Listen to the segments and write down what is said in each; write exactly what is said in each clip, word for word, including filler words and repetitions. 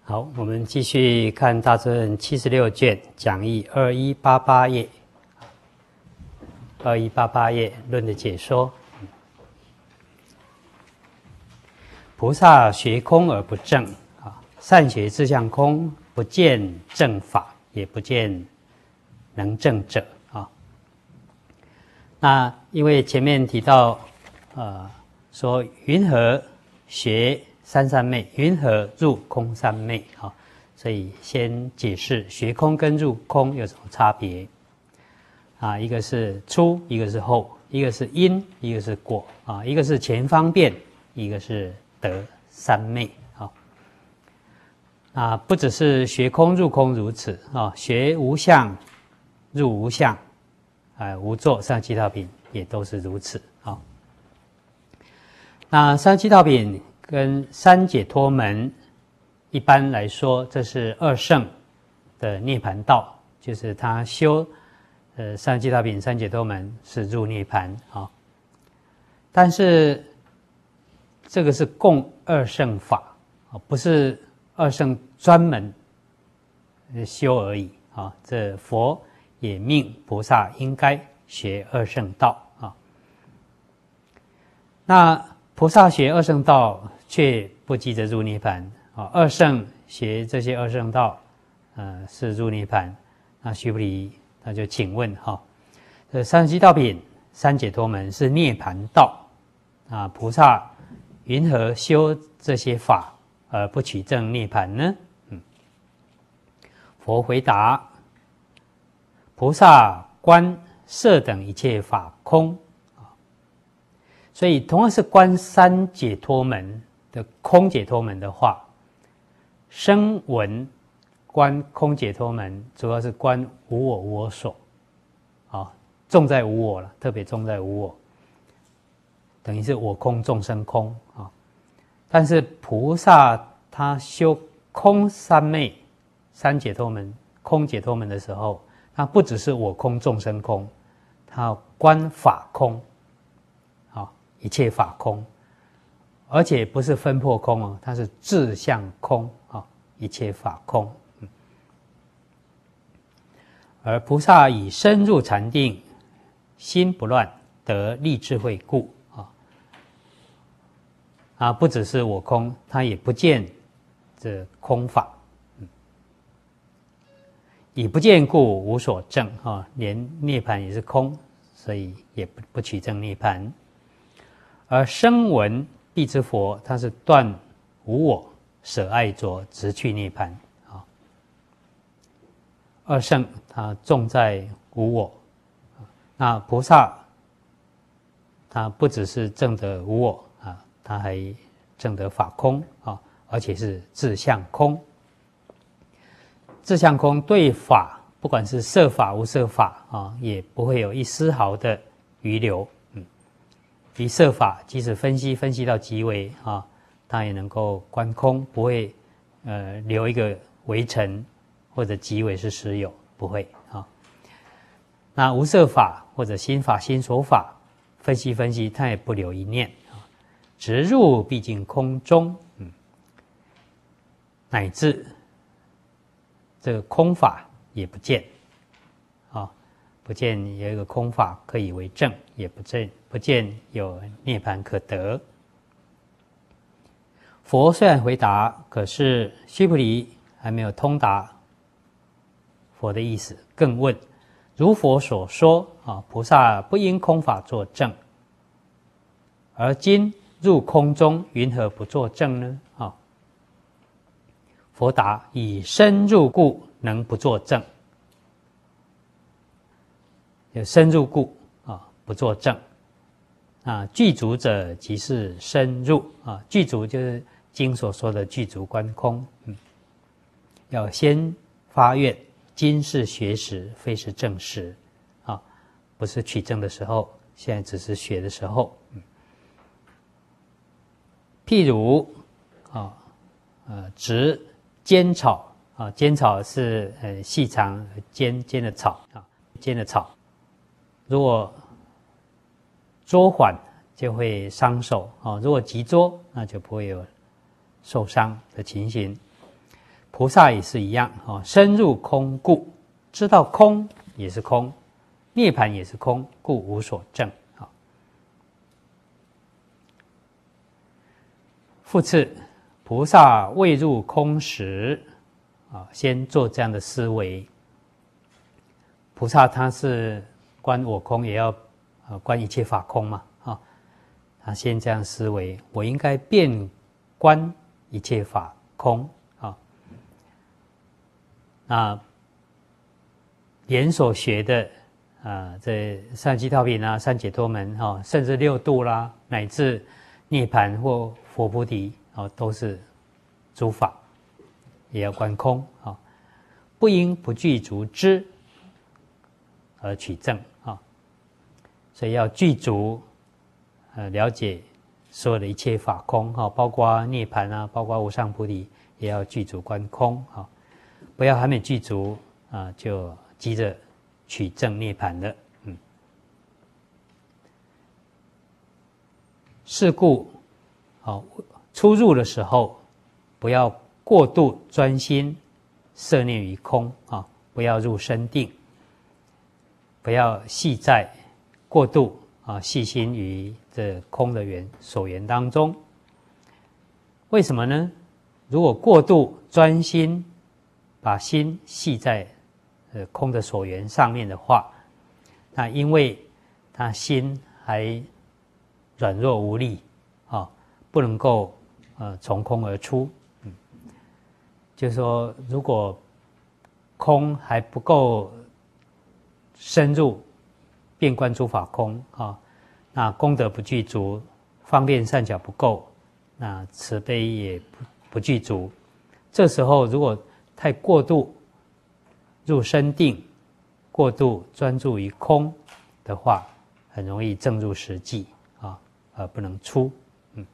好，我们继续看《大智论》七十六卷讲义二一八八页，二一八八页论的解说。菩萨学空而不正啊，善学自相空，不见正法，也不见能正者啊。那因为前面提到，呃，说云何学三三昧，云何入空三昧啊？所以先解释学空跟入空有什么差别啊？一个是初，一个是后，一个是因，一个是果啊，一个是前方便，一个是得三昧啊。啊，不只是学空入空如此啊，学无相入无相，啊，无作上七道品也都是如此啊。那上七道品跟三解脱门，一般来说，这是二圣的涅槃道，就是他修呃三七道品、三解脱门是入涅槃啊。但是这个是共二圣法啊，不是二圣专门修而已啊。这佛也命菩萨应该学二圣道啊。那菩萨学二圣道，却不急着入涅槃啊！二圣学这些二圣道，呃，是入涅槃。那须菩提他就请问哈，这三七道品、三解脱门是涅槃道啊，菩萨云何修这些法而不取正涅槃呢？嗯，佛回答：菩萨观色等一切法空。所以，同样是观三解脱门的空解脱门的话，声闻观空解脱门，主要是观无我无我所，啊，重在无我了，特别重在无我，等于是我空众生空啊。但是菩萨他修空三昧、三解脱门、空解脱门的时候，他不只是我空众生空，他观法空。一切法空，而且不是分破空哦，它是自相空啊，一切法空。嗯、而菩萨以深入禅定，心不乱，得立智慧故啊啊，不只是我空，他也不见这空法，嗯、以不见故无所证啊，连涅槃也是空，所以也不不取证涅槃。而声闻必之佛，他是断无我，舍爱着，直去涅槃啊。二圣他重在无我，那菩萨他不只是证得无我啊，他还证得法空啊，而且是自相空。自相空对法，不管是色法无色法啊，也不会有一丝毫的余留。以色法，即使分析分析到极微啊，它也能够观空，不会呃留一个微尘或者极微是实有，不会啊。那无色法或者心法、心所法，分析分析，它也不留一念啊，直入毕竟空中，嗯，乃至这个空法也不见啊。不见有一个空法可以为证，也不见不见有涅槃可得。佛虽然回答，可是须菩提还没有通达佛的意思，更问：如佛所说啊，菩萨不因空法作证，而今入空中，云何不作证呢？啊，佛答：以深入故，能不作证。有深入故啊，不作证啊。具足者即是深入啊，具足就是经所说的具足观空。嗯，要先发愿，今是学时，非是证时啊，不是取证的时候，现在只是学的时候。嗯，譬如啊，呃，植尖草啊，尖草是呃细长尖尖的草啊，尖的草。如果捉缓就会伤手啊，如果急捉那就不会有受伤的情形。 菩萨也是一样啊，深入空故，知道空也是空，涅槃也是空，故无所证。啊，复次，菩萨未入空时，啊，先做这样的思维。菩萨他是观我空，也要呃观一切法空嘛，啊，他先这样思维，我应该遍观一切法空。啊，连所学的啊，这三七道品啊、三解脱门哈、哦，甚至六度啦，乃至涅槃或佛菩提啊、哦，都是诸法，也要观空啊、哦，不应不具足知而取证啊、哦，所以要具足呃了解所有的一切法空哈、哦，包括涅槃啊，包括无上菩提，也要具足观空啊。哦，不要还没具足啊，就急着取证涅槃了。嗯，是故，好，初入的时候，不要过度专心摄念于空啊，不要入深定，不要系在过度啊细心于这空的缘所缘当中。为什么呢？如果过度专心，把心系在呃空的所缘上面的话，那因为他心还软弱无力啊，不能够呃从空而出。嗯，就是说，如果空还不够深入，遍观诸法空啊，那功德不具足，方便善巧不够，那慈悲也不不具足。这时候如果太过度入深定，过度专注于空的话，很容易证入实际啊，而不能出。嗯，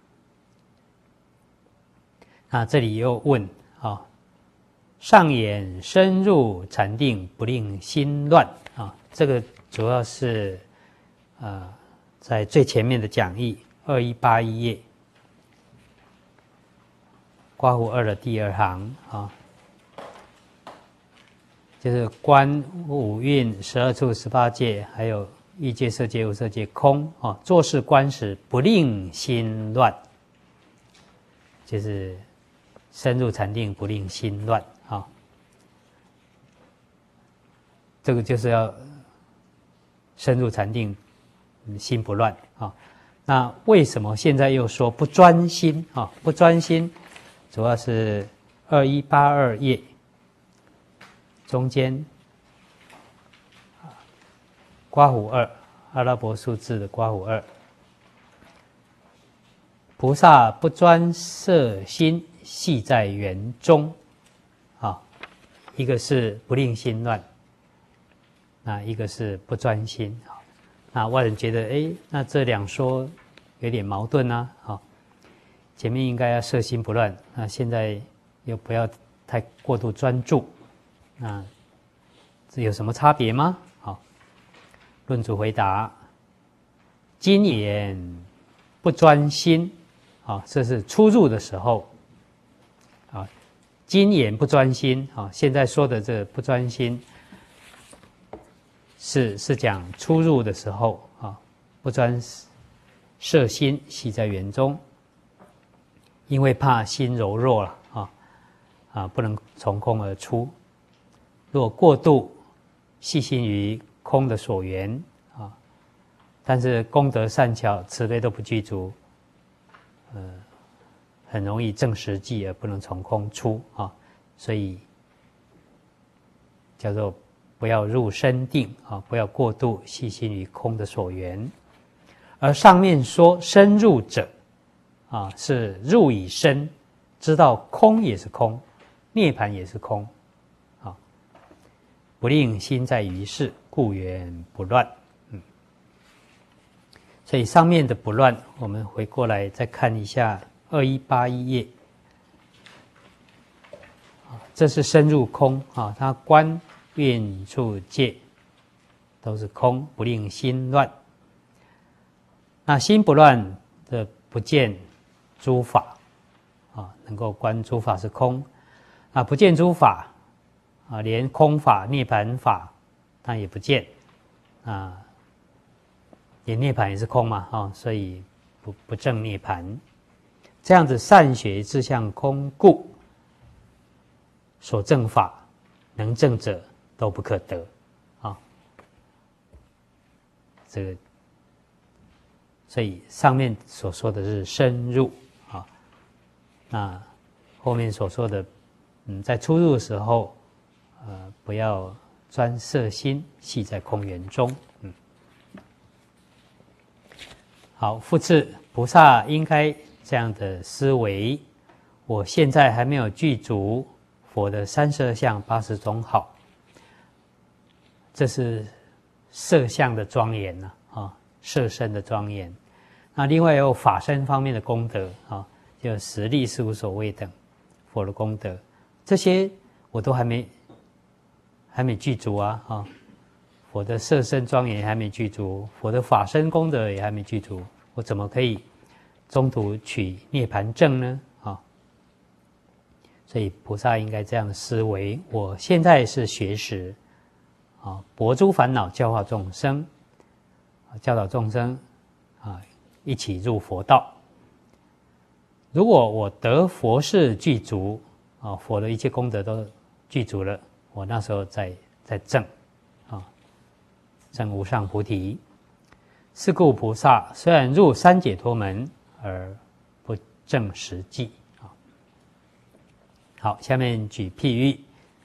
那这里又问啊，上眼深入禅定，不令心乱啊。这个主要是呃在最前面的讲义二一八一页，刮胡二的第二行啊。就是观五蕴、十二处、十八界，还有欲界、色界、无色界空啊。做事观时，不令心乱，就是深入禅定，不令心乱啊。这个就是要深入禅定，心不乱啊。那为什么现在又说不专心啊？不专心，主要是二一八二页。中间，刮胡二，阿拉伯数字的刮胡二，菩萨不专摄心，系在缘中，啊，一个是不令心乱，那一个是不专心啊。那外人觉得，哎，那这两说有点矛盾啊，啊，前面应该要摄心不乱，那现在又不要太过度专注。那这有什么差别吗？好，论主回答：今言不专心，啊，这是初入的时候，啊，今言不专心，啊，现在说的这不专心，是是讲初入的时候，啊，不专摄心，系在缘中，因为怕心柔弱了，啊啊，不能从空而出。若过度细心于空的所缘啊，但是功德善巧、慈悲都不具足，呃，很容易证实际而不能从空出啊，所以叫做不要入深定啊，不要过度细心于空的所缘。而上面说深入者啊，是入以深，知道空也是空，涅槃也是空。不令心在于事，故缘不乱。嗯，所以上面的不乱，我们回过来再看一下二一八一页。这是深入空啊，它观蕴处界都是空，不令心乱。那心不乱的不见诸法啊，能够观诸法是空。 啊，不见诸法啊，连空法、涅盘法他也不见啊，连涅盘也是空嘛，啊，所以不不证涅盘。这样子善学自相空故，所证法能证者都不可得啊。这个，所以上面所说的是深入啊，那后面所说的，嗯，在出入的时候，呃，不要专摄心系在空缘中，嗯。好，复次，菩萨应该这样的思维：我现在还没有具足佛的三十二相八十种好，这是色相的庄严呐，啊，色身的庄严。那另外有法身方面的功德啊，就十力事无所谓等佛的功德，这些我都还没还没具足啊，啊，佛的色身庄严还没具足，佛的法身功德也还没具足，我怎么可以中途取涅盘证呢？啊，所以菩萨应该这样思维：我现在是学识，啊，薄诸烦恼，教化众生，教导众生啊，一起入佛道。如果我得佛事具足，啊，佛的一切功德都具足了，我那时候再再证，啊，证无上菩提。是故菩萨虽然入三解脱门，而不证实际。好，下面举譬喻，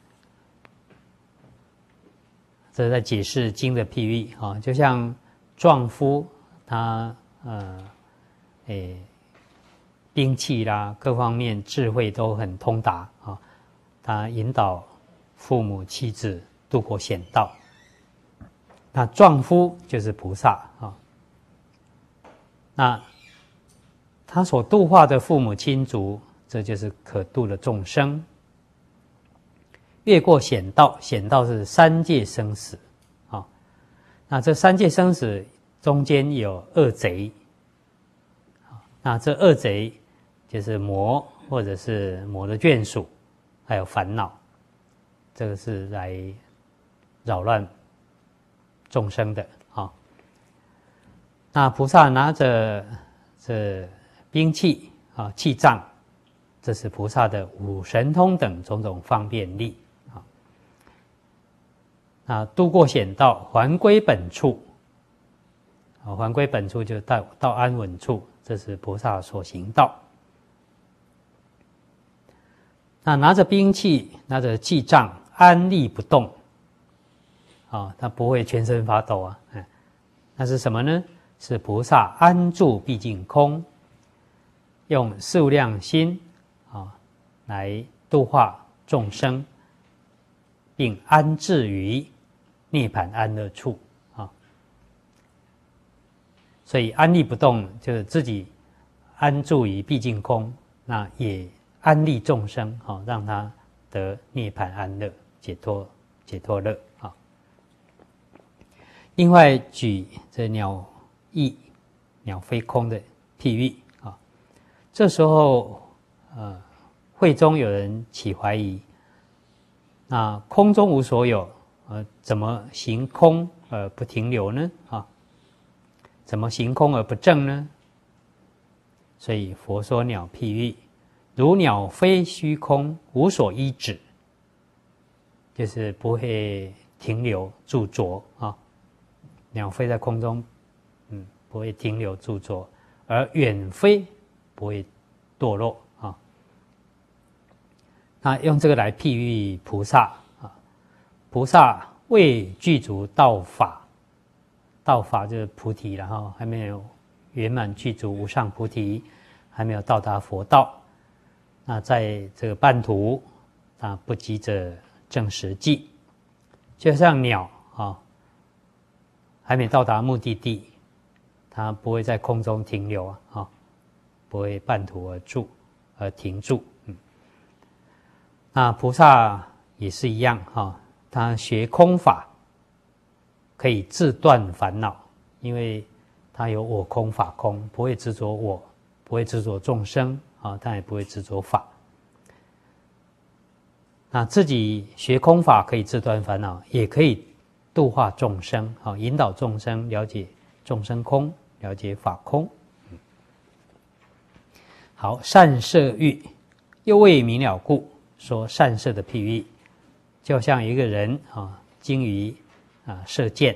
这是在解释经的譬喻啊，就像壮夫他呃，诶，兵器啦，各方面智慧都很通达啊，他引导父母妻子渡过险道。那壮夫就是菩萨啊。那他所度化的父母亲族，这就是可度的众生。越过险道，险道是三界生死啊。那这三界生死中间有恶贼，那这恶贼就是魔，或者是魔的眷属，还有烦恼，这个是来扰乱众生的啊。那菩萨拿着这兵器啊，器杖，这是菩萨的五神通等种种方便力啊。那渡过险道，还归本处啊，还归本处就到到安稳处，这是菩萨所行道。那拿着兵器，拿着器杖，安立不动啊，他不会全身发抖啊，哎，那是什么呢？是菩萨安住毕竟空，用四无量心啊来度化众生，并安置于涅槃安乐处啊。所以安立不动，就是自己安住于毕竟空，那也安利众生啊，让他得涅槃安乐、解脱解脱乐啊。另外举这鸟翼鸟飞空的譬喻啊，这时候呃会中有人起怀疑，那空中无所有，呃怎么行空而不停留呢？啊，怎么行空而不正呢？所以佛说鸟譬喻，如鸟飞虚空，无所依止，就是不会停留驻着啊。鸟飞在空中，嗯，不会停留驻着，而远飞不会堕落啊。那用这个来譬喻菩萨啊，菩萨未具足道法，道法就是菩提，然后还没有圆满具足无上菩提，还没有到达佛道。那在这个半途啊，不急着证实际，就像鸟啊，还没到达目的地，它不会在空中停留啊，啊，不会半途而住而停住。嗯，那菩萨也是一样哈，他学空法可以自断烦恼，因为他有我空法空，不会执着我，不会执着众生啊，他也不会执着法。 那自己学空法可以自断烦恼，也可以度化众生，啊，引导众生了解众生空，了解法空。好，善射喻，又未明了故，说善射的譬喻，就像一个人啊，精于啊射箭，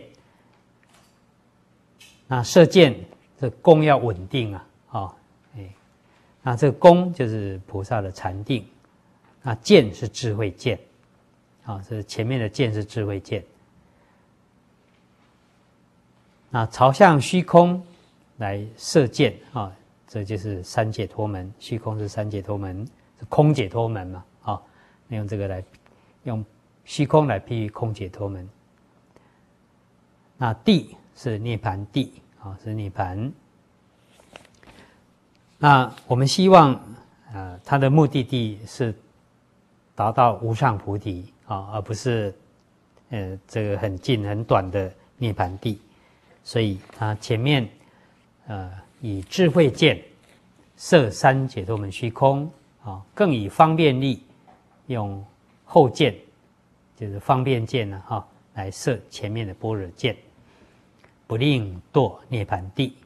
那射箭这弓要稳定啊，啊，哎，那这个弓就是菩萨的禅定，那箭是智慧箭，啊，这前面的箭是智慧箭，那朝向虚空来射箭啊。这就是三解脱门，虚空是三解脱门，是空解脱门嘛？啊，用这个来用虚空来譬喻空解脱门。那地是涅盘地啊，是涅盘。那我们希望，呃，它的目的地是达到无上菩提啊，而不是呃这个很近很短的涅盘地。所以它前面呃。以智慧箭射三解脱门虚空啊，更以方便力用后箭，就是方便箭呢、啊、哈，来射前面的般若箭，不令堕涅盘地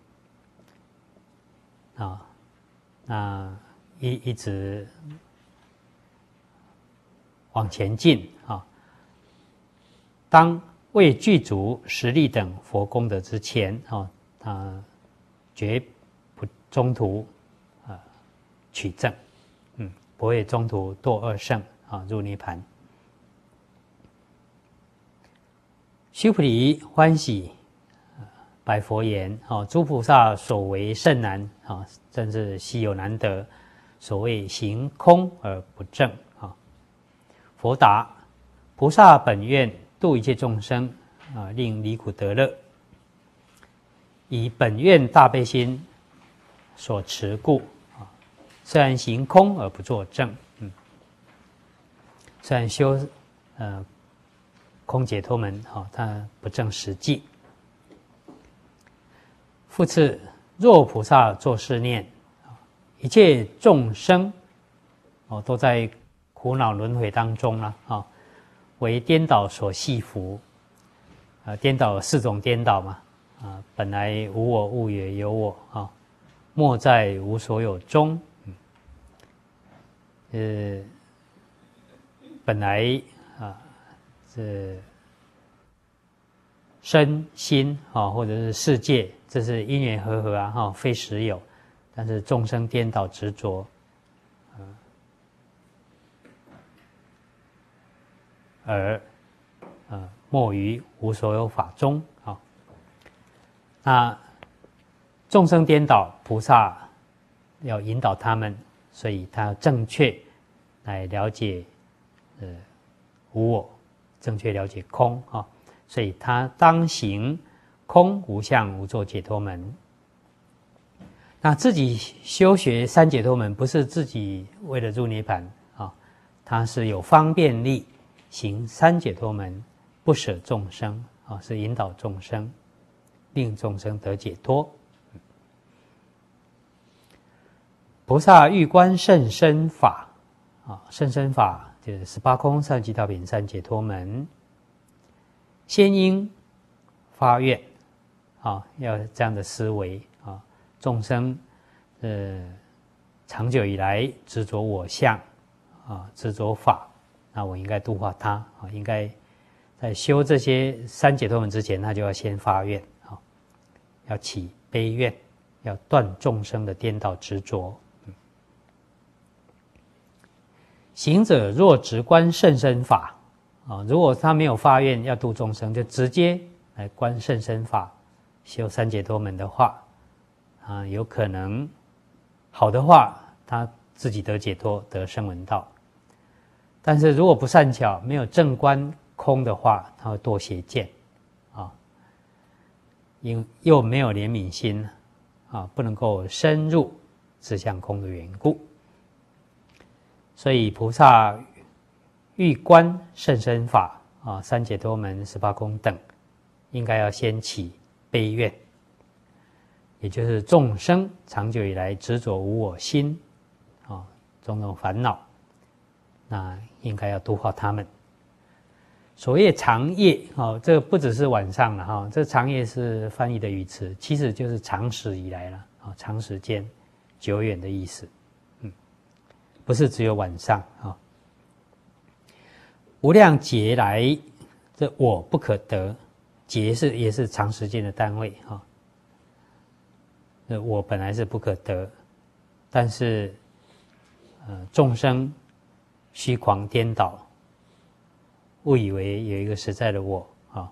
啊，那一一直往前进啊。当未具足十力等佛功德之前啊，他绝不中途啊取证，嗯，不会中途堕二圣啊入涅盘。须菩提欢喜，白佛言：啊，诸菩萨所为甚难啊，真是稀有难得。所谓行空而不正啊。佛答：菩萨本愿度一切众生啊，令离苦得乐。以本愿大悲心所持故啊，虽然行空而不作正，嗯，虽然修呃空解脱门啊，它不正实际。复次，若菩萨作是念，一切众生哦都在苦恼轮回当中了啊，为颠倒所系缚，啊，颠倒四种颠倒嘛。啊，本来无我物也有我啊，莫在无所有中。呃，本来啊，这身心啊，或者是世界，这是因缘和合啊，哈，非实有。但是众生颠倒执着，啊，而啊，没于无所有法中。那众生颠倒，菩萨要引导他们，所以他要正确来了解呃无我，正确了解空啊，所以他当行空无相无作解脱门。那自己修学三解脱门，不是自己为了入涅盘啊，他是有方便力行三解脱门，不舍众生啊，是引导众生。令众生得解脱。菩萨欲观甚深法啊，甚深法就是十八空三极道品三解脱门。先应发愿啊，要这样的思维啊，众生呃长久以来执着我相啊，执着法，那我应该度化他啊，应该在修这些三解脱门之前，他就要先发愿。要起悲愿，要断众生的颠倒执着。行者若直观甚深法啊，如果他没有发愿要度众生，就直接来观甚深法，修三解脱门的话，啊，有可能好的话，他自己得解脱，得声闻道。但是如果不善巧，没有正观空的话，他会堕邪见。因又没有怜悯心啊，不能够深入自相空的缘故，所以菩萨欲观甚深法啊，三解脱门、十八空等，应该要先起悲愿，也就是众生长久以来执着无我心啊，种种烦恼， 那应该要度化他们。所谓长夜，哦，这个不只是晚上了哈、哦，这长夜是翻译的语词，其实就是长时以来了啊、哦，长时间、久远的意思。嗯，不是只有晚上啊、哦。无量劫来，这我不可得，劫是也是长时间的单位哈。那、哦、我本来是不可得，但是呃众生虚狂颠倒，误以为有一个实在的我啊，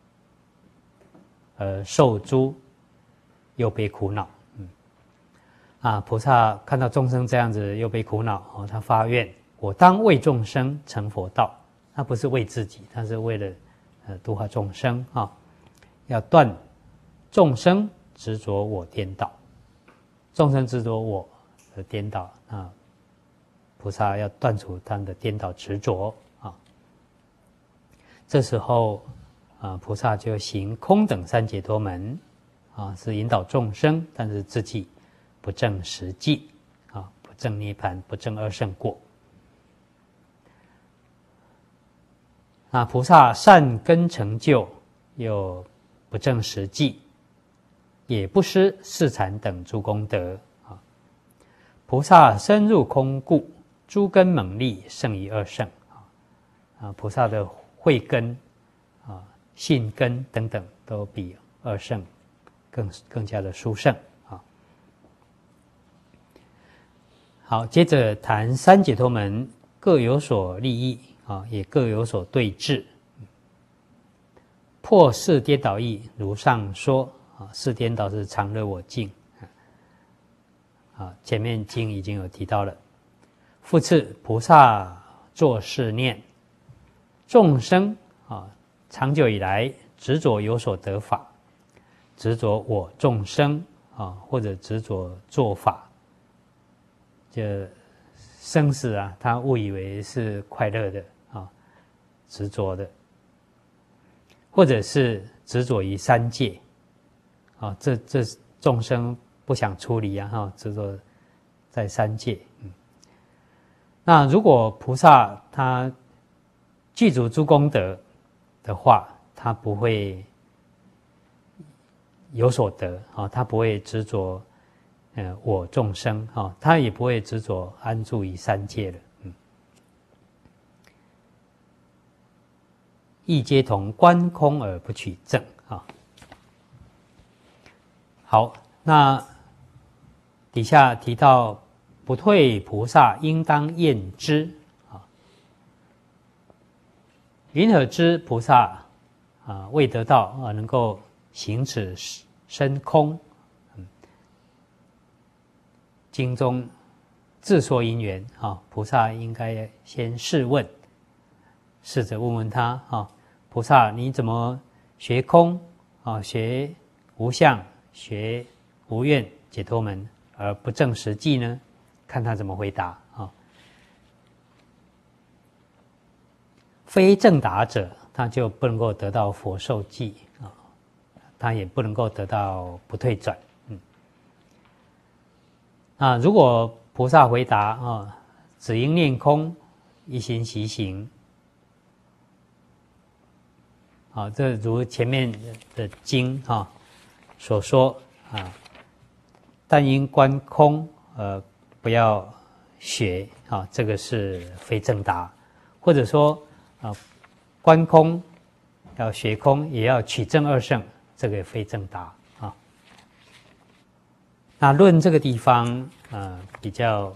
呃受诸又被苦恼。嗯，啊，菩萨看到众生这样子又被苦恼哦，他发愿，我当为众生成佛道。他不是为自己，他是为了呃度化众生啊，要断众生执着我颠倒，众生执着我的颠倒啊，菩萨要断除他们的颠倒执着啊。这时候啊，菩萨就行空等三解脱门啊，是引导众生，但是自己不证实际啊，不证涅槃，不证二圣果。那菩萨善根成就，又不证实际，也不失四禅等诸功德啊。菩萨深入空故，诸根猛力胜于二圣啊。菩萨的慧根啊、信根等等，都比二圣更更加的殊胜啊。好，接着谈三解脱门各有所利益。啊，也各有所对治。破四颠倒义，如上说啊，四颠倒是常乐我净啊，前面经已经有提到了。复次，菩萨作是念：众生啊，长久以来执着有所得法，执着我众生啊，或者执着做法，这生死啊，他误以为是快乐的。执着的，或者是执着于三界，啊，这这众生不想出离啊，哈，执着在三界。嗯，那如果菩萨他具足诸功德的话，他不会有所得啊，他不会执着，呃，我众生啊，他也不会执着安住于三界了。亦皆同观空而不取正啊。好，那底下提到不退菩萨应当验之啊。云何知菩萨啊未得道啊能够行此深空？嗯，经中自说因缘啊，菩萨应该先试问，试着问问他啊。菩萨，你怎么学空啊？学无相，学无愿解脱门，而不证实际呢？看他怎么回答啊。非正答者，他就不能够得到佛受记啊，他也不能够得到不退转。嗯，啊，如果菩萨回答啊，只应念空，一心习行。啊，这如前面的经啊所说啊，但因观空，呃，不要学啊，这个是非正答，或者说啊，观空要学空，也要取证二圣，这个也非正答啊。那论这个地方，呃，比较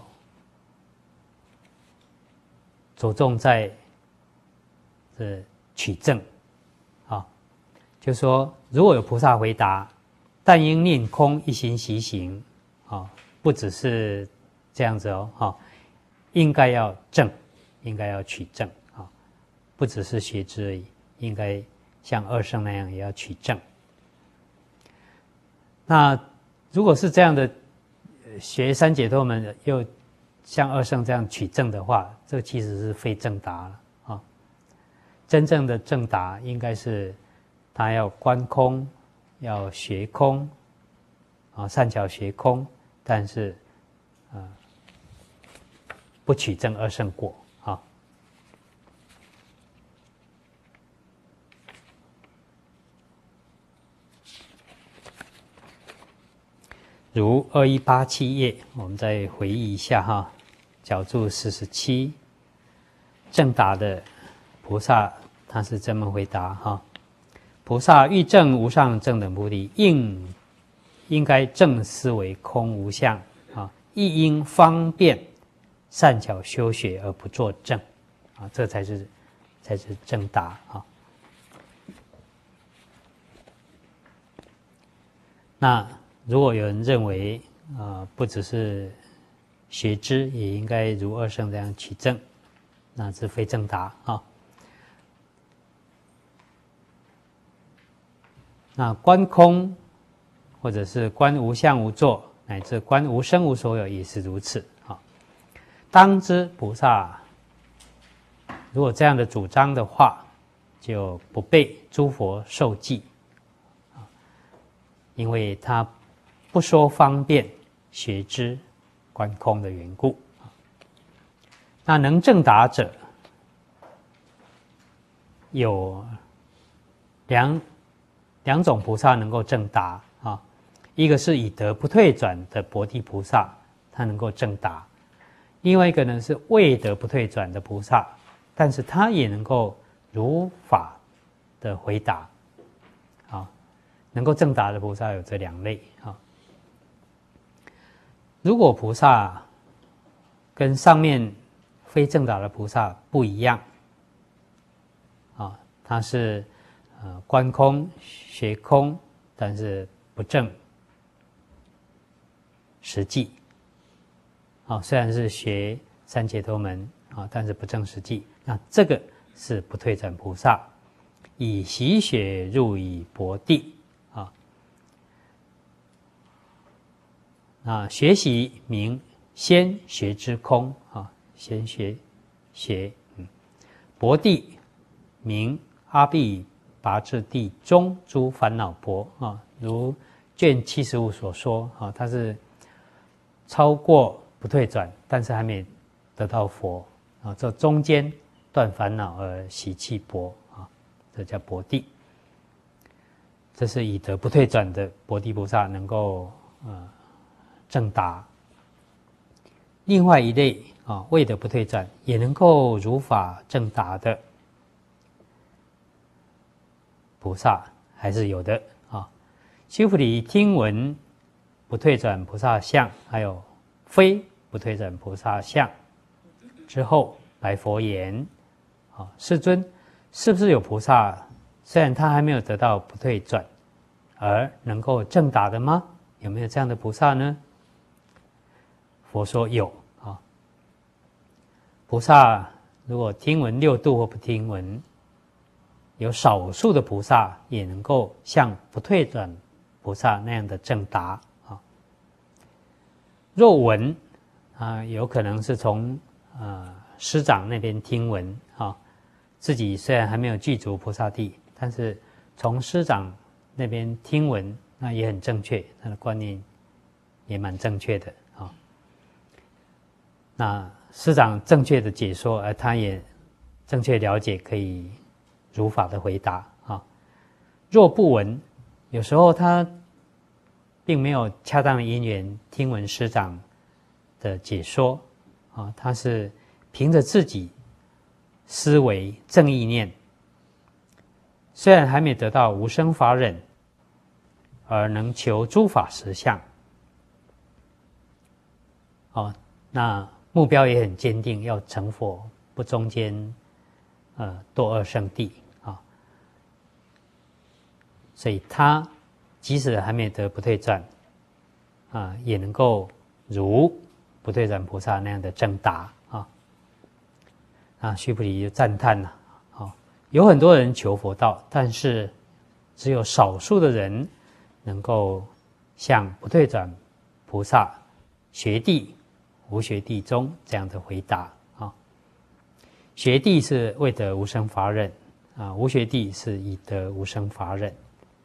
着重在这取证。就是说，如果有菩萨回答，但应念空，一心习行，啊，不只是这样子哦，哈，应该要证，应该要取证啊，不只是学知而已，应该像二圣那样也要取证。那如果是这样的，学三解脱门又像二圣这样取证的话，这其实是非正答了啊。真正的正答应该是。他要观空，要学空，啊，善巧学空，但是，啊、呃，不取证二圣果啊。 如二一八七页，我们再回忆一下哈，角注四十七，正达的菩萨他是这么回答哈：菩萨欲证无上正等菩提，应应该正思维空无相啊，亦应方便善巧修学而不作证啊，这才是才是正达啊。那如果有人认为啊、呃，不只是学知，也应该如二圣这样取证，那是非正达啊。那观空，或者是观无相无作，乃至观无生无所有，也是如此啊。当知菩萨如果这样的主张的话，就不被诸佛受记啊，因为他不说方便学知观空的缘故。那能正达者有两两种菩萨能够正达啊，一个是以德不退转的薄地菩萨，他能够正达；另外一个呢是未得不退转的菩萨，但是他也能够如法的回答。啊，能够正达的菩萨有这两类啊。如果菩萨跟上面非正达的菩萨不一样，啊，他是呃观空学空，但是不正实际，啊，虽然是学三解脱门啊，但是不正实际，那这个是不退转菩萨，以习学入以薄地啊。啊，学习名先学之空啊，先学学嗯，薄地名阿鞞跋致地中诸烦恼薄啊，如卷七十五所说啊，它是超过不退转，但是还没得到佛啊，这中间断烦恼而习气薄啊，这叫薄地。这是以得不退转的薄地菩萨能够呃正达。另外一类啊，未得不退转也能够如法正达的菩萨还是有的啊。须菩提，听闻不退转菩萨相，还有非不退转菩萨相之后，白佛言：啊，世尊，是不是有菩萨虽然他还没有得到不退转，而能够正达的吗？有没有这样的菩萨呢？佛说有啊。菩萨如果听闻六度或不听闻，有少数的菩萨也能够像不退转菩萨那样的正达啊。若闻啊，有可能是从呃师长那边听闻啊，自己虽然还没有具足菩萨地，但是从师长那边听闻，那也很正确，他的观念也蛮正确的啊。那师长正确的解说，而他也正确了解，可以如法的回答啊。若不闻，有时候他并没有恰当的因缘听闻师长的解说啊，他是凭着自己思维正意念，虽然还没得到无生法忍，而能求诸法实相，哦，那目标也很坚定，要成佛，不中间呃堕二圣地啊。所以他即使还没得不退转啊，也能够如不退转菩萨那样的正达啊。啊，须菩提就赞叹了啊，有很多人求佛道，但是只有少数的人能够像不退转菩萨学地无学地中这样的回答啊。学地是为得无生法忍啊，无学地是以得无生法忍。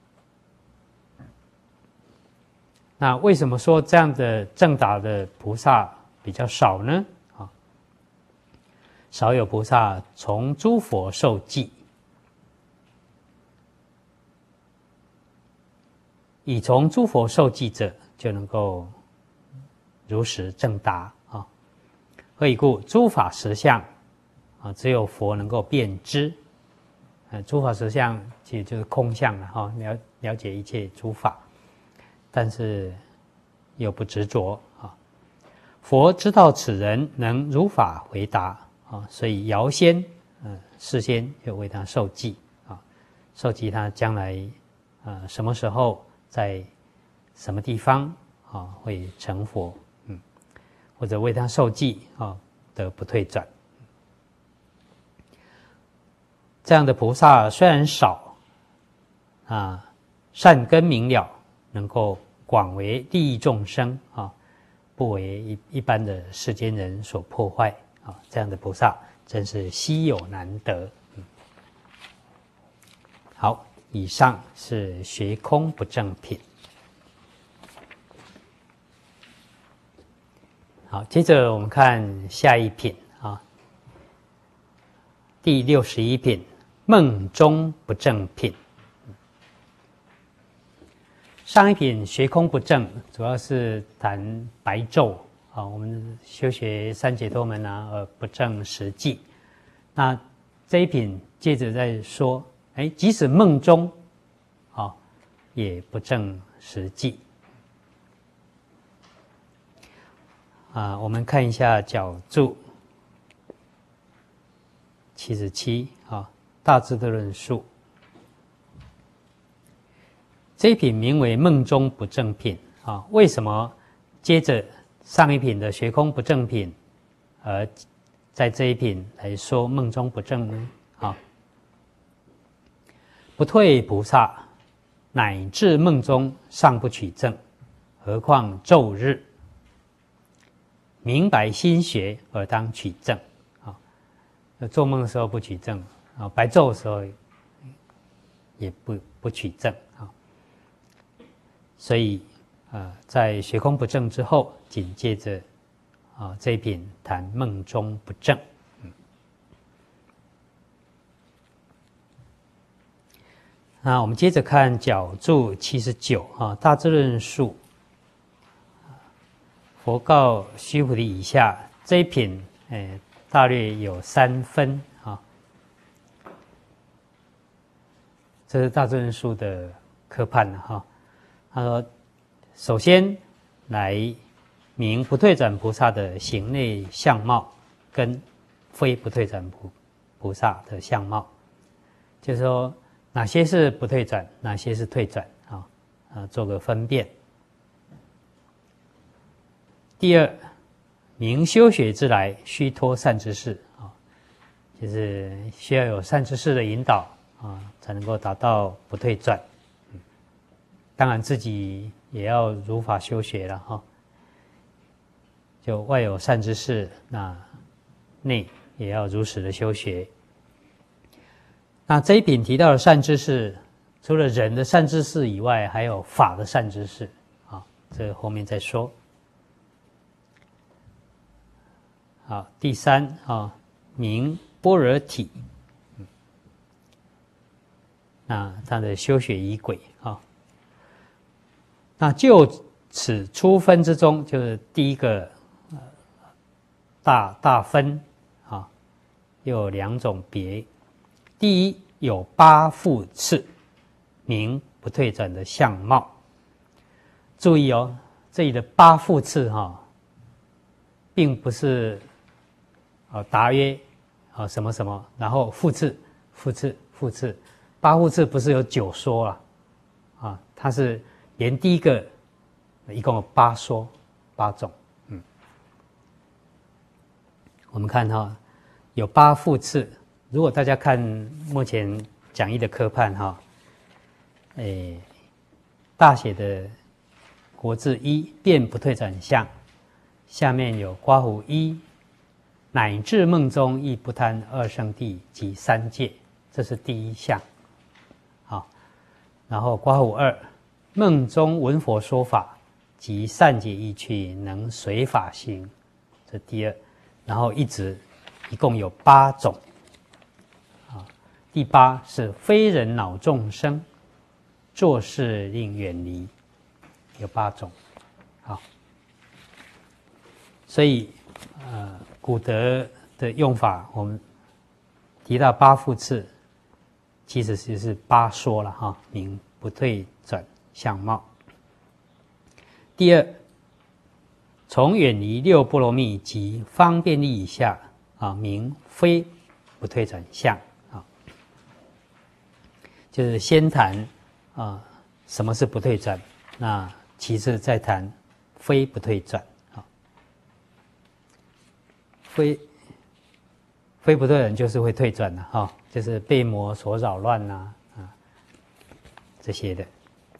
那为什么说这样的正达的菩萨比较少呢？啊，少有菩萨从诸佛受记，以从诸佛受记者， 就能够如实正达啊。何以故？诸法实相啊，只有佛能够辨知。呃，诸法实相其实就是空相了哈，了了解一切诸法，但是又不执着啊。佛知道此人能如法回答啊，所以尧先呃事先就为他授记啊，授记他将来呃什么时候在什么地方啊会成佛，嗯，或者为他授记啊得不退转。这样的菩萨虽然少啊，善根明了，能够广为利益众生啊，不为一一般的世间人所破坏啊。这样的菩萨真是稀有难得。嗯、好，以上是学空不正品。好，接着我们看下一品啊，第六十一品。梦中不正品。上一品学空不正，主要是谈白昼啊，我们修学三解脱门啊，而不正实际。那这一品接着在说，哎，即使梦中啊，也不正实际。啊，我们看一下角注七十七啊。大智的论述，这一品名为梦中不正品啊。为什么接着上一品的学空不正品，而在这一品来说梦中不正呢？啊，不退菩萨乃至梦中尚不取正，何况昼日？明白心学而当取正啊。做梦的时候不取正。啊，白昼的时候也不不取正啊，所以呃，在学空不正之后，紧接着啊这一品谈梦中不正。嗯，那我们接着看角注七十九啊，大智论述。佛告须菩提以下这一品，哎，大略有三分。这是大智论述的科判了哈。他说，首先来明不退转菩萨的行内相貌，跟非不退转菩菩萨的相貌，就是说哪些是不退转，哪些是退转啊，啊，做个分辨。第二，明修学之来，须托善知识啊，就是需要有善知识的引导。啊，才能够达到不退转。嗯，当然自己也要如法修学了哈。就外有善知识，那内也要如实的修学。那这一品提到的善知识，除了人的善知识以外，还有法的善知识啊，这后面再说。好，第三啊，明般若体。那他的修学仪轨啊，那就此初分之中，就是第一个呃大大分啊，又有两种别。第一有八复次，明不退转的相貌。注意哦，这里的八复次哈、啊，并不是啊答曰啊什么什么，然后复次复次复次。八复次不是有九说啊，啊，它是连第一个一共有八说，八种。嗯，我们看哈，有八复次。如果大家看目前讲义的科判哈，诶，大写的国字一便不退转相，下面有刮胡一，乃至梦中亦不贪二圣谛及三界，这是第一项。然后刮胡二，梦中闻佛说法及善解意趣，能随法行，这第二。然后一直一共有八种，啊，第八是非人恼众生，做事令远离，有八种。 好，所以呃，古德的用法，我们提到八复次，其实就是八说了哈，名不退转相貌。第二，从远离六波罗蜜及方便利以下啊，名非不退转相啊，就是先谈啊什么是不退转，那其次再谈非不退转啊，非非不退转就是会退转了哈，就是被魔所扰乱呐啊这些的。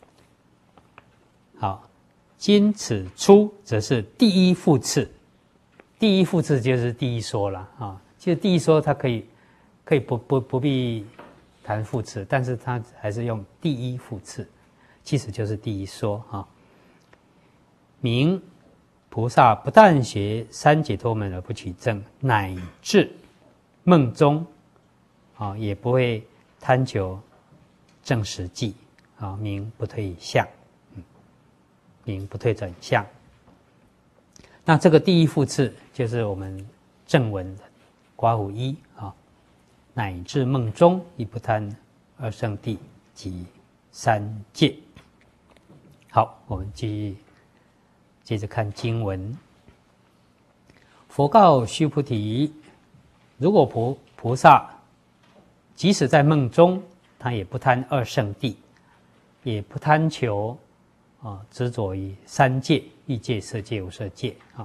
好，今此初则是第一复次，第一复次就是第一说了啊。其实第一说它可以可以不不不必谈复次，但是它还是用第一复次，其实就是第一说啊。明菩萨不但学三解脱门而不取证，乃至梦中啊也不会贪求证实际啊，名不退相。名不退转相，那这个第一复次就是我们正文的刮胡一啊，乃至梦中亦不贪二圣谛及三界。好，我们继续接着看经文。佛告须菩提：如果菩菩萨即使在梦中，他也不贪二圣谛，也不贪求啊，执着于三界，欲界、色界、无色界啊。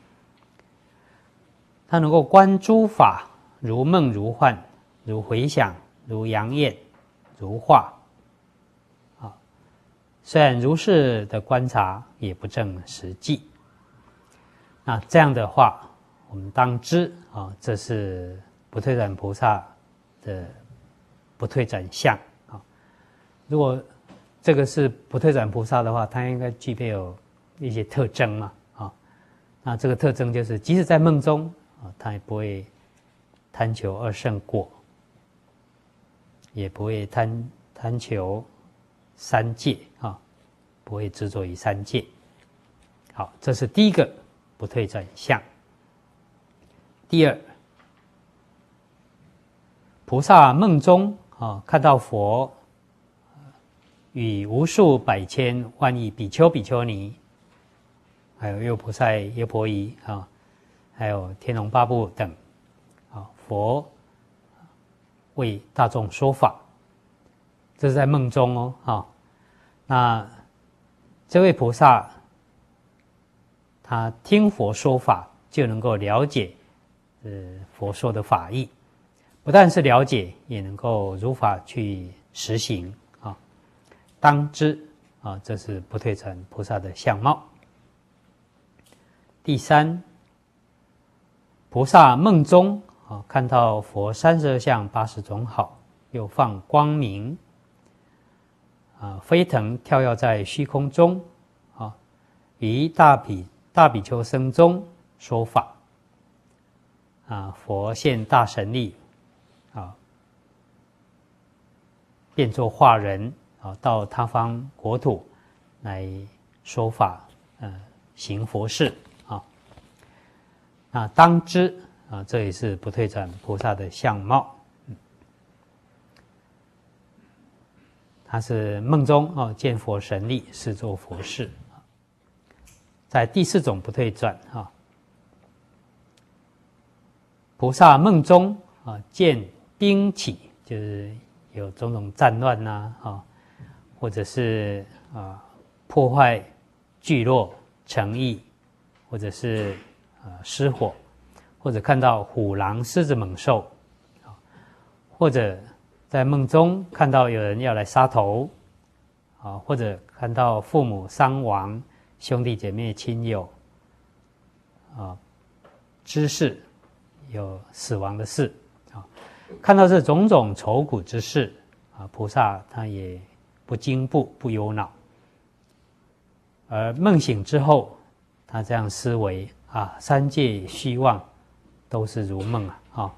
他能够观诸法如梦如幻，如回响，如阳焰，如化啊。虽然如是的观察，也不证实际。那这样的话，我们当知啊，这是不退转菩萨的不退转相啊。如果这个是不退转菩萨的话，他应该具备有一些特征嘛，啊，那这个特征就是，即使在梦中啊，他也不会贪求二圣果，也不会贪贪求三界啊，不会执着于三界。好，这是第一个不退转相。第二，菩萨梦中啊看到佛与无数百千万亿比丘比丘尼，还有优婆塞、优婆夷啊，还有天龙八部等啊，佛为大众说法，这是在梦中哦啊。那这位菩萨他听佛说法，就能够了解呃佛说的法义，不但是了解，也能够如法去实行。当知啊，这是不退转菩萨的相貌。第三，菩萨梦中啊，看到佛三十二相八十种好，又放光明啊，飞腾跳跃在虚空中啊，于大比大比丘僧中说法啊，佛现大神力啊，变作化人。啊，到他方国土来说法，呃，行佛事啊。那当知啊，这也是不退转菩萨的相貌。嗯、他是梦中啊见佛神力，是做佛事。在第四种不退转啊，菩萨梦中啊见兵起，就是有种种战乱呐啊。或者是啊破坏聚落城邑，或者是啊失火，或者看到虎狼狮子猛兽，或者在梦中看到有人要来杀头，啊，或者看到父母伤亡、兄弟姐妹亲友啊之事，有死亡的事啊，看到这种种愁苦之事啊，菩萨他也不惊怖，不忧恼，而梦醒之后，他这样思维啊，三界虚妄都是如梦啊！啊，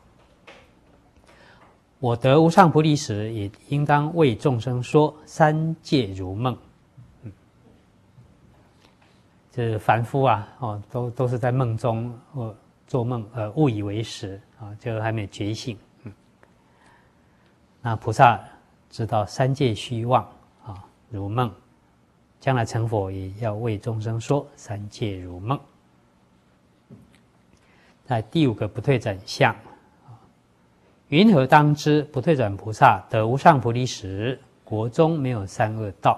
我得无上菩提时，也应当为众生说三界如梦。嗯， 就是凡夫啊，哦，都都是在梦中或做梦，呃，误以为实啊，就还没有觉醒。嗯，那菩萨知道三界虚妄啊，如梦，将来成佛也要为众生说三界如梦。在第五个不退转相，云何当知不退转菩萨得无上菩提时，国中没有三恶道？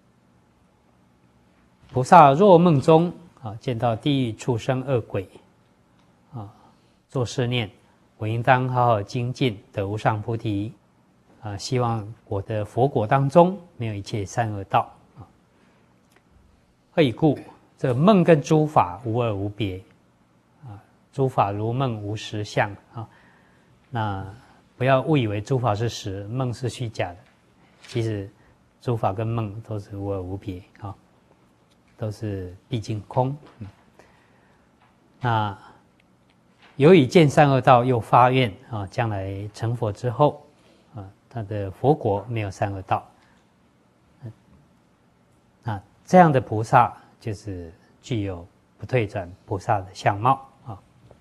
菩萨若梦中啊见到地狱畜生恶鬼啊，作是念：我应当好好精进，得无上菩提啊！希望我的佛国当中没有一切三恶道啊。何以故？这梦跟诸法无二无别啊，诸法如梦无实相啊。那不要误以为诸法是实，梦是虚假的。其实诸法跟梦都是无二无别啊。都是毕竟空。嗯、那由于见三恶道，又发愿啊，将来成佛之后啊，他的佛国没有三恶道。那这样的菩萨就是具有不退转菩萨的相貌啊。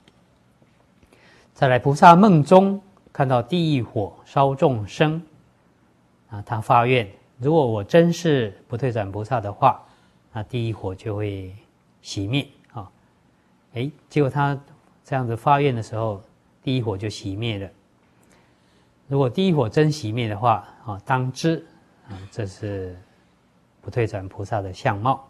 再来，菩萨梦中看到地狱火烧众生啊，他发愿：如果我真是不退转菩萨的话，那地狱火就会熄灭啊！哎，结果他这样子发愿的时候，地狱火就熄灭了。如果地狱火真熄灭的话啊，当知啊，这是不退转菩萨的相貌。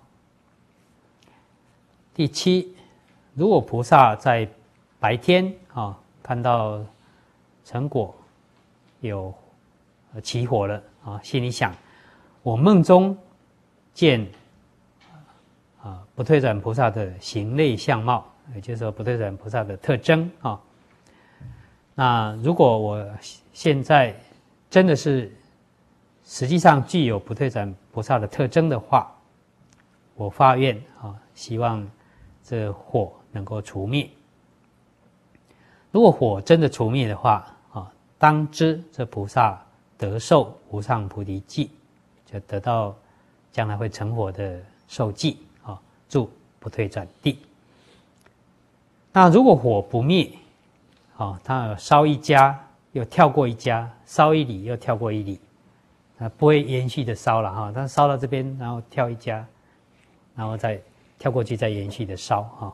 第七，如果菩萨在白天啊看到成果有起火了啊，心里想：我梦中见啊，不退转菩萨的形类相貌，也就是说不退转菩萨的特征啊。那如果我现在真的是实际上具有不退转菩萨的特征的话，我发愿啊，希望这火能够除灭。如果火真的除灭的话啊，当知这菩萨得受无上菩提记，就得到将来会成佛的受记。住不退转地。那如果火不灭，哦，它烧一家又跳过一家，烧一里又跳过一里，它不会延续的烧了哈。它烧到这边，然后跳一家，然后再跳过去，再延续的烧哈。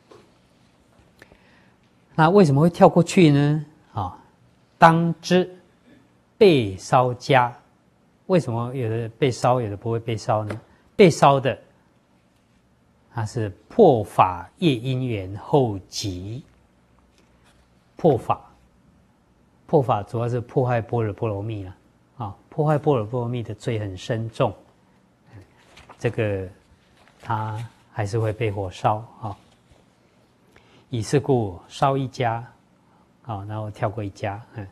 那为什么会跳过去呢？啊，当知被烧家，为什么有的被烧，有的不会被烧呢？被烧的，它是破法业因缘后集。破法，破法主要是破坏般若波罗蜜了啊！破坏般若波罗蜜的罪很深重，这个它还是会被火烧啊。以是故，烧一家啊，然后跳过一家，嗯，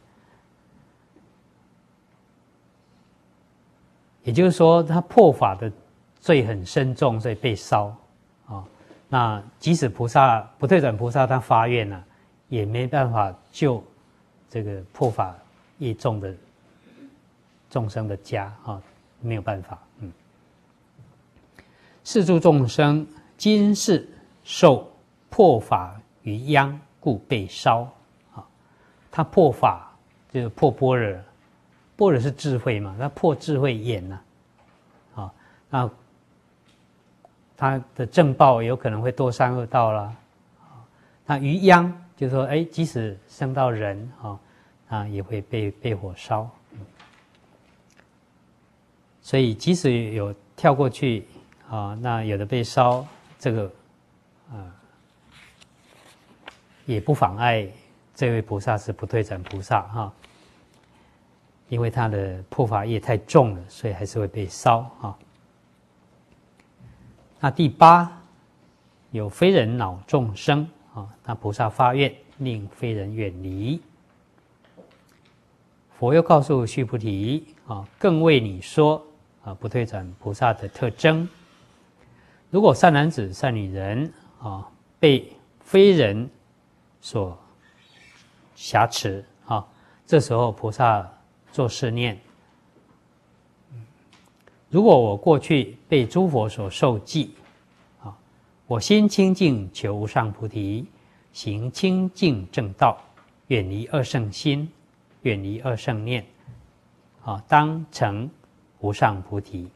也就是说，它破法的罪很深重，所以被烧啊。那即使菩萨不退转菩萨他发愿了、啊，也没办法救这个破法业重的众生的家啊，没有办法。嗯，是诸众生今世受破法于殃，故被烧啊。他破法就是破般若，般若是智慧嘛，他破智慧眼呐、啊，啊，那他的正报有可能会堕三恶道啦。那于殃就是说，哎，即使生到人啊，啊也会被被火烧。所以即使有跳过去啊，那有的被烧，这个啊也不妨碍这位菩萨是不退转菩萨哈、啊，因为他的破法业太重了，所以还是会被烧啊。那第八，有非人恼众生啊，那菩萨发愿令非人远离。佛又告诉须菩提啊，更为你说啊，不退转菩萨的特征。如果善男子、善女人啊，被非人所挟持啊，这时候菩萨作是念：如果我过去被诸佛所受记啊， 我心清净求无上菩提，行清净正道，远离二圣心，远离二圣念，啊，当成无上菩提。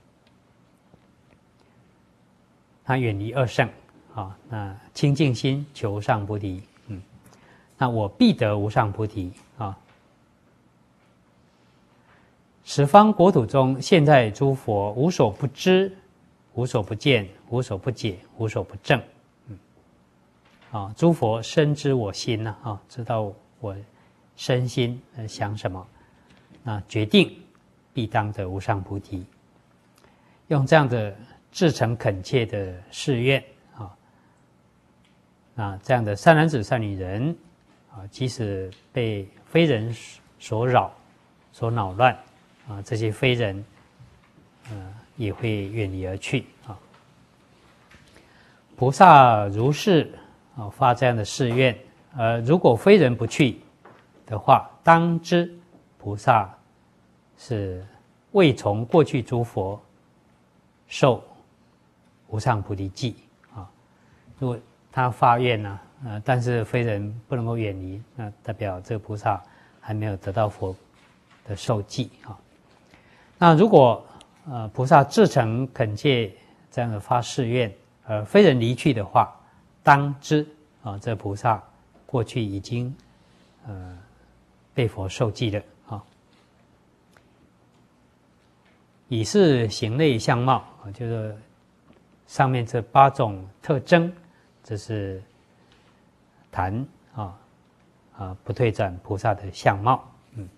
他远离二圣，啊，那清净心求无上菩提，嗯，那我必得无上菩提啊。十方国土中，现在诸佛无所不知，无所不见，无所不解，无所不证。嗯，啊，诸佛深知我心呐，啊，知道我身心呃想什么，那决定必当得无上菩提。用这样的至诚恳切的誓愿啊，那这样的善男子善女人啊，即使被非人所扰、所恼乱啊，这些非人呃也会远离而去啊。菩萨如是啊发这样的誓愿，而如果非人不去的话，当知菩萨是未从过去诸佛受无上菩提记啊。如果他发愿呢、啊，呃，但是非人不能够远离，那代表这个菩萨还没有得到佛的受记啊。那如果呃菩萨至诚恳切这样的发誓愿，而非人离去的话，当知啊，这菩萨过去已经呃被佛受记了啊。以是行类相貌啊，就是上面这八种特征，这是谈啊啊不退转菩萨的相貌。嗯，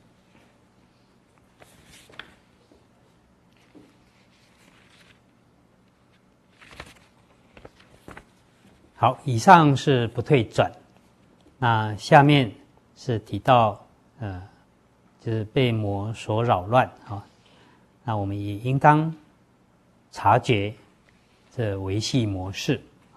好，以上是不退转，那下面是提到呃，就是被魔所扰乱啊。那我们也应当察觉这维系模式。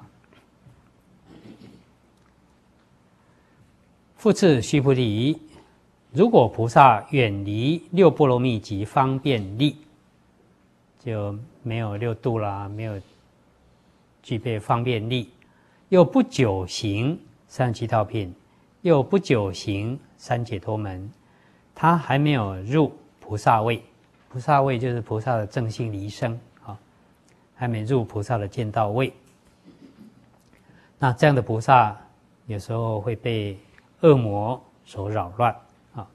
复次，须菩提，如果菩萨远离六波罗蜜及方便力，就没有六度啦，没有具备方便力，又不久行三七道品，又不久行三解脱门，他还没有入菩萨位。菩萨位就是菩萨的正性离生啊，还没入菩萨的见道位。那这样的菩萨有时候会被恶魔所扰乱啊。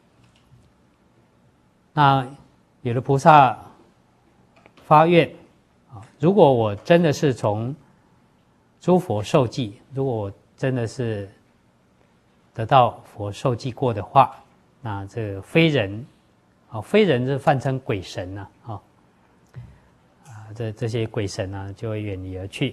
那有的菩萨发愿啊，如果我真的是从诸佛受记，如果我真的是得到佛受记过的话，那这个非人。啊，非人是泛称鬼神呐、啊，啊，啊，这这些鬼神啊，就会远离而去。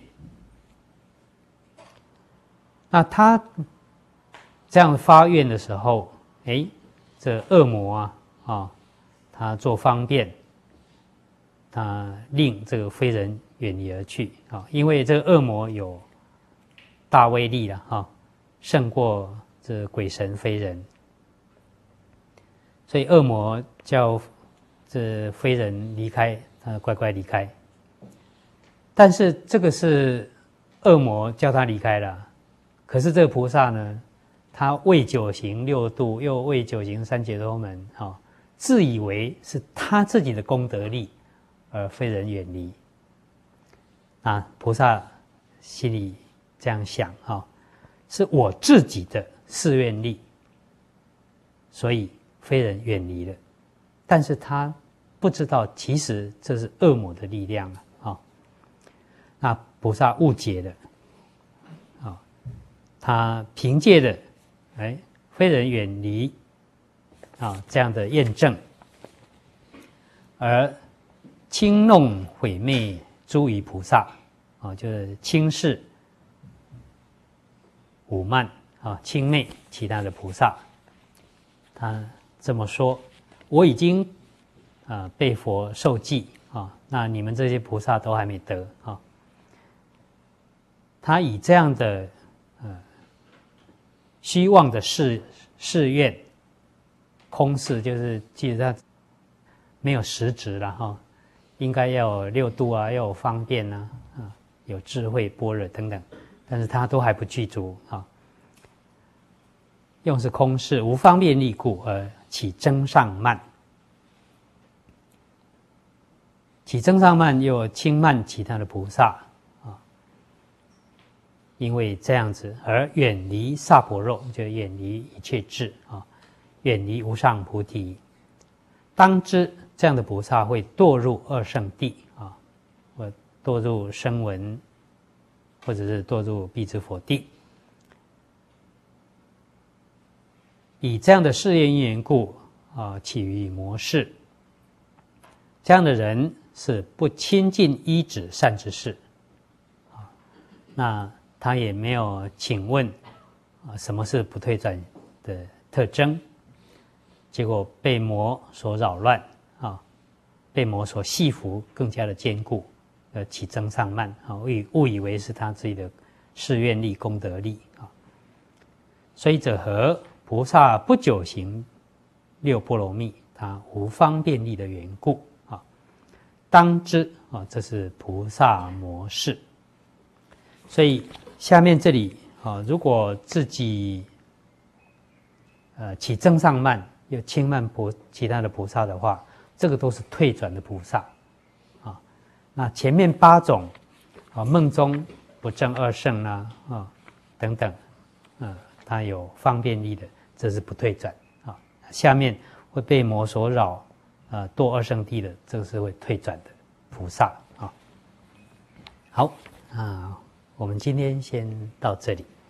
那他这样发愿的时候，哎，这恶魔啊，啊，他做方便，他令这个非人远离而去啊，因为这个恶魔有大威力了啊，胜过这鬼神非人。所以恶魔叫这非人离开，他乖乖离开。但是这个是恶魔叫他离开了，可是这个菩萨呢，他为九行六度，又为九行三解脱门，哦，自以为是他自己的功德力，而非人远离。啊，菩萨心里这样想啊、哦，是我自己的誓愿力，所以非人远离了，但是他不知道，其实这是恶魔的力量啊！哦、那菩萨误解了，啊、哦，他凭借着哎非人远离啊、哦、这样的验证，而轻弄毁灭诸于菩萨啊、哦，就是轻视、侮慢啊、轻蔑其他的菩萨，他这么说，我已经啊、呃、被佛受记啊，那你们这些菩萨都还没得啊。他以这样的呃虚妄的誓誓愿，空誓就是其实他没有实质了哈，应该要有六度啊，要有方便啊，啊， 有智慧、般若等等，但是它都还不具足啊。用是空事，无方便力故，而起增上慢。起增上慢又轻慢其他的菩萨啊，因为这样子而远离萨婆若，就远离一切智啊，远离无上菩提。当知这样的菩萨会堕入二圣地啊，或堕入声闻，或者是堕入辟支佛地。以这样的事业因缘故啊，起于魔事。这样的人是不亲近依止善知识啊，那他也没有请问啊什么是不退转的特征，结果被魔所扰乱啊，被魔所系缚，更加的坚固，呃，起增上慢啊，误以误以为是他自己的誓愿力、功德力啊。虽者何？菩萨不久行六波罗蜜，他无方便力的缘故啊。当知啊，这是菩萨模式。所以下面这里啊，如果自己呃起增上慢，又轻慢菩其他的菩萨的话，这个都是退转的菩萨啊。那前面八种啊，梦中不正二圣啦啊等等，啊，它有方便力的，这是不退转啊。下面会被魔所扰，啊，堕二圣地的，这个是会退转的菩萨啊。好啊，我们今天先到这里。